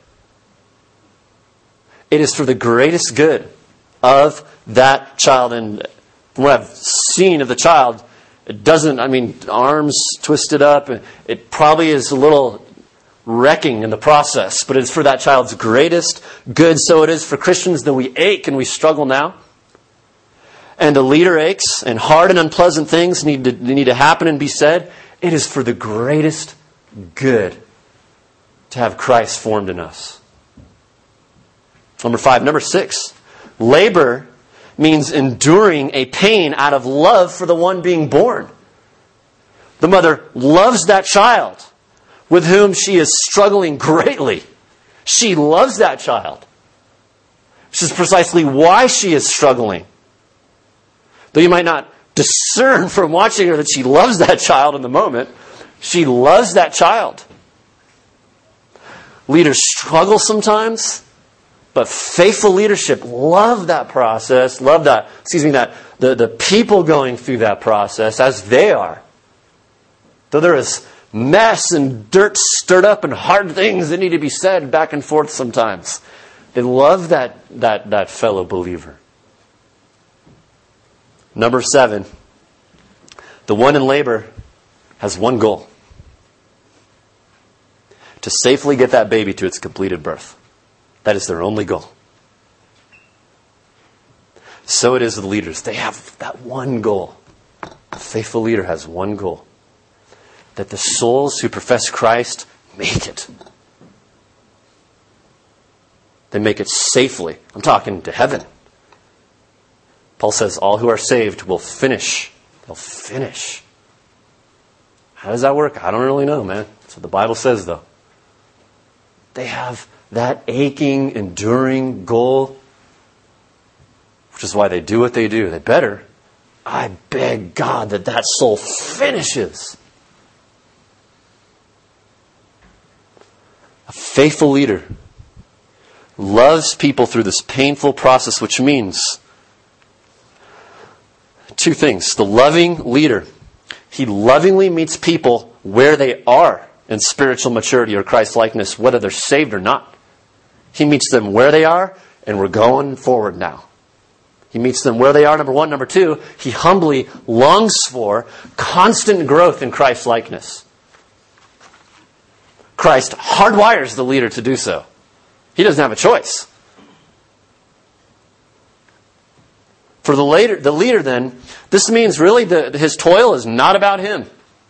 It is for the greatest good of that child. And from what I've seen of the child, it doesn't, I mean, arms twisted up. It probably is a little wrecking in the process, but it's for that child's greatest good. So it is for Christians that we ache and we struggle now. And the leader aches, and hard and unpleasant things need to, need to happen and be said. It is for the greatest good to have Christ formed in us. Number five. Number six. Labor means enduring a pain out of love for the one being born. The mother loves that child with whom she is struggling greatly. She loves that child. This is precisely why she is struggling. Though you might not discern from watching her that she loves that child in the moment, she loves that child. Leaders struggle sometimes, but faithful leadership love that process, love that, excuse me, that the, the people going through that process as they are. Though there is mess and dirt stirred up and hard things that need to be said back and forth sometimes. They love that, that, that fellow believer. Number seven, the one in labor has one goal: to safely get that baby to its completed birth. That is their only goal. So it is with leaders. They have that one goal. A faithful leader has one goal: that the souls who profess Christ make it. They make it safely. I'm talking to heaven. Paul says all who are saved will finish. They'll finish. How does that work? I don't really know, man. That's what the Bible says, though. They have that aching, enduring goal, which is why they do what they do. They better. I beg God that that soul finishes. A faithful leader loves people through this painful process, which means two things. The loving leader, he lovingly meets people where they are in spiritual maturity or Christ-likeness, whether they're saved or not. He meets them where they are, and we're going forward now. He meets them where they are, number one. Number two, he humbly longs for constant growth in Christ-likeness. Christ hardwires the leader to do so. He doesn't have a choice. For the leader, the leader then, this means really that his toil is not about him.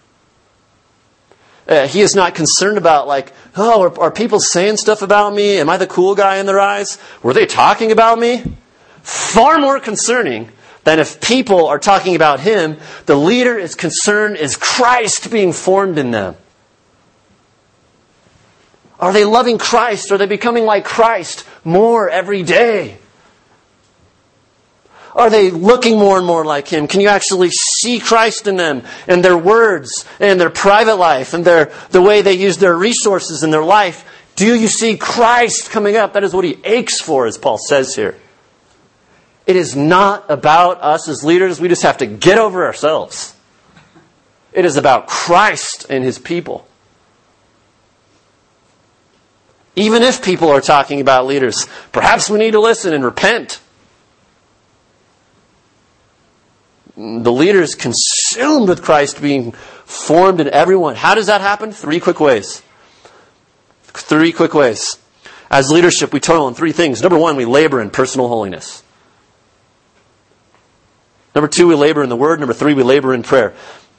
Uh, he is not concerned about like, oh, are, are people saying stuff about me? Am I the cool guy in their eyes? Were they talking about me? Far more concerning than if people are talking about him, the leader is concerned is Christ being formed in them. Are they loving Christ? Are they becoming like Christ more every day? Are they looking more and more like Him? Can you actually see Christ in them, in their words, in their private life, and their the way they use their resources in their life? Do you see Christ coming up? That is what He aches for, as Paul says here. It is not about us as leaders. We just have to get over ourselves. It is about Christ and His people. Even if people are talking about leaders, perhaps we need to listen and repent. The leader is consumed with Christ being formed in everyone. How does that happen? Three quick ways. Three quick ways. As leadership, we toil in three things. Number one, we labor in personal holiness. Number two, we labor in the Word. Number three, we labor in prayer.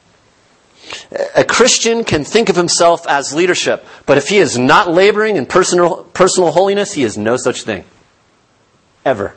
A Christian can think of himself as leadership, but if he is not laboring in personal, personal holiness, he is no such thing. Ever.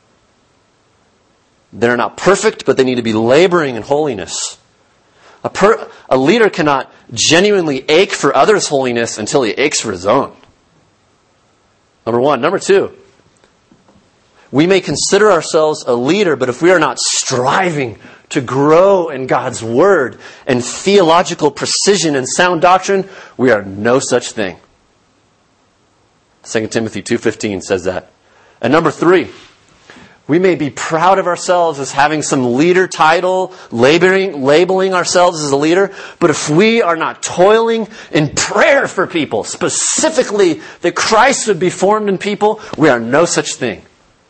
They're not perfect, but they need to be laboring in holiness. A, per, a leader cannot genuinely ache for others' holiness until he aches for his own. Number one. Number two, we may consider ourselves a leader, but if we are not striving to grow in God's Word and theological precision and sound doctrine, we are no such thing. Second Timothy two fifteen says that. And number three, we may be proud of ourselves as having some leader title, laboring, labeling ourselves as a leader, but if we are not toiling in prayer for people, specifically that Christ would be formed in people, we are no such thing.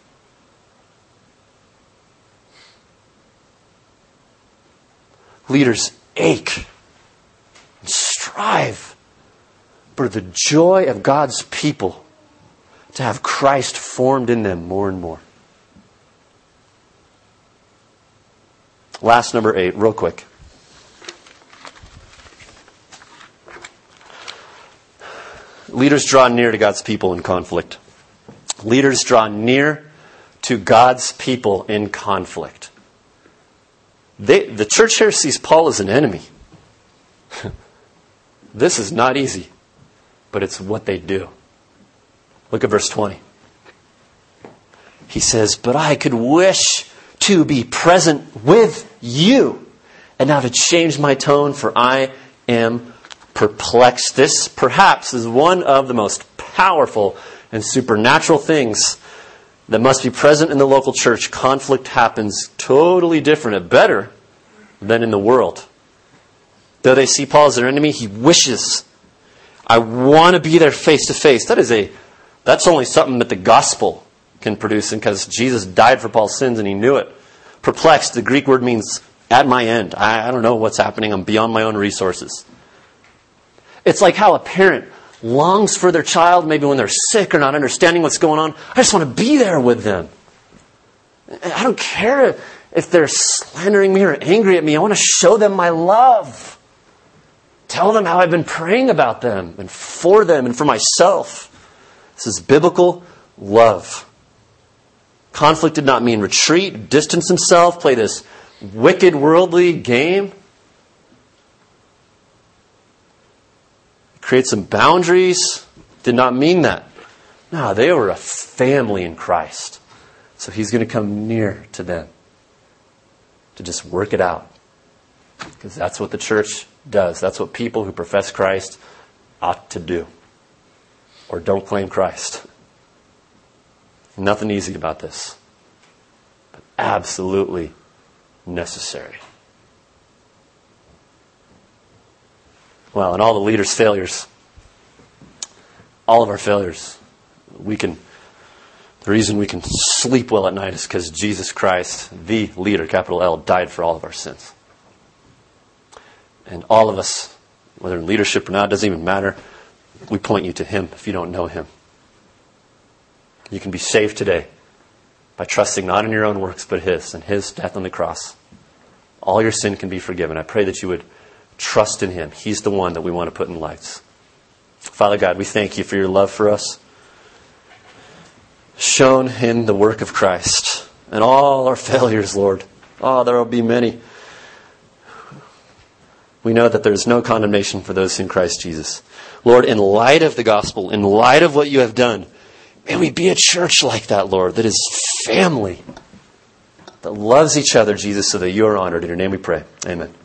Leaders ache and strive for the joy of God's people to have Christ formed in them more and more. Last, number eight, real quick. Leaders draw near to God's people in conflict. Leaders draw near to God's people in conflict. They, the church here sees Paul as an enemy. This is not easy, but it's what they do. Look at verse twenty. He says, "But I could wish to be present with you, and now to change my tone, for I am perplexed." This, perhaps, is one of the most powerful and supernatural things that must be present in the local church. Conflict happens totally different and better than in the world. Though they see Paul as their enemy, he wishes, I want to be there face to face. That is a, that's only something that the gospel can produce, and because Jesus died for Paul's sins and he knew it. Perplexed, the Greek word means at my end. I, I don't know what's happening. I'm beyond my own resources. It's like how a parent longs for their child, maybe when they're sick or not understanding what's going on. I just want to be there with them. I don't care if they're slandering me or angry at me. I want to show them my love. Tell them how I've been praying about them and for them and for myself. This is biblical love. Conflict did not mean retreat, distance himself, play this wicked worldly game. Create some boundaries. Did not mean that. No, they were a family in Christ. So he's going to come near to them to just work it out. Because that's what the church does. That's what people who profess Christ ought to do. Or don't claim Christ. Nothing easy about this. But absolutely necessary. Well, and all the leaders' failures, all of our failures, we can, the reason we can sleep well at night is because Jesus Christ, the leader, capital L, died for all of our sins. And all of us, whether in leadership or not, it doesn't even matter. We point you to Him if you don't know Him. You can be saved today by trusting not in your own works, but His and His death on the cross. All your sin can be forgiven. I pray that you would trust in Him. He's the one that we want to put in lights. Father God, we thank you for your love for us, shown in the work of Christ and all our failures, Lord. Oh, there will be many. We know that there is no condemnation for those in Christ Jesus. Lord, in light of the gospel, in light of what you have done, may we be a church like that, Lord, that is family, that loves each other, Jesus, so that you are honored. In your name we pray. Amen.